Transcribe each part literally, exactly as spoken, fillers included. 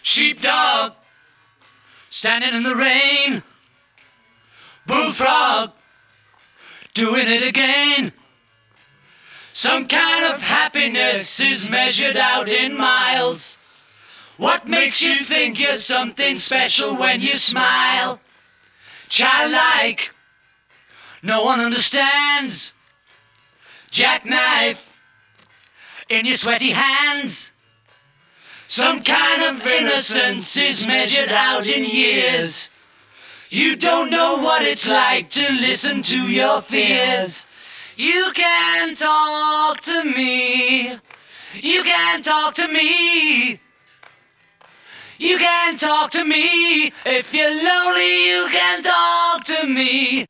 Sheepdog, standing in the rain. Bullfrog, doing it again. Some kind of happiness is measured out in miles. What makes you think you're something special when you smile? Childlike, no one understands. Jackknife in your sweaty hands. Some kind of innocence is measured out in years. You don't know what it's like to listen to your fears. You can talk to me. You can talk to me. You can talk to me. If you're lonely, you can talk to me.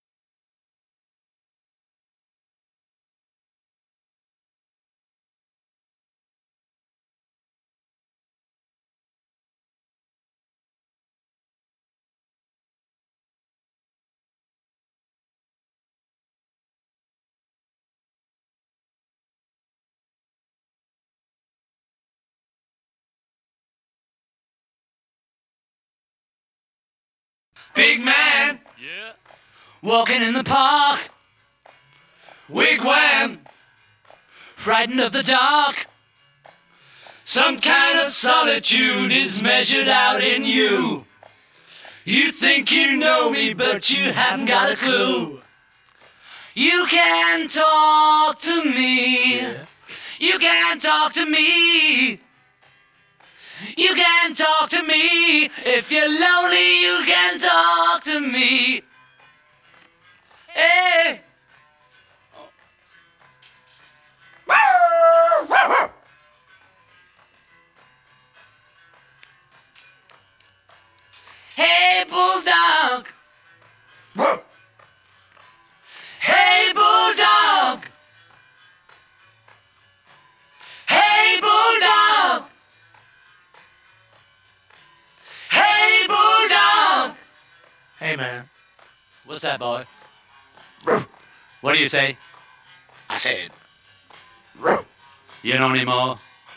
Big man, Yeah. walking in the park. Wigwam, frightened of the dark. Some kind of solitude is measured out in you. You think you know me, but you haven't got a clue. You can talk to me. Yeah. You can talk to me. You can talk to me. If you're lonely, you can talk to me. Hey. Hey, bulldog. Hey, bulldog. Hey, bulldog. Hey, bulldog. Hey, man. What's that, boy? What do you say? I said, You know anymore?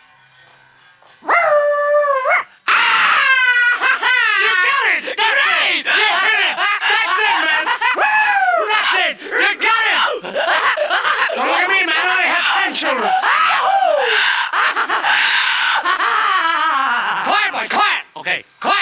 children. Quiet, boy, quiet. Okay, quiet.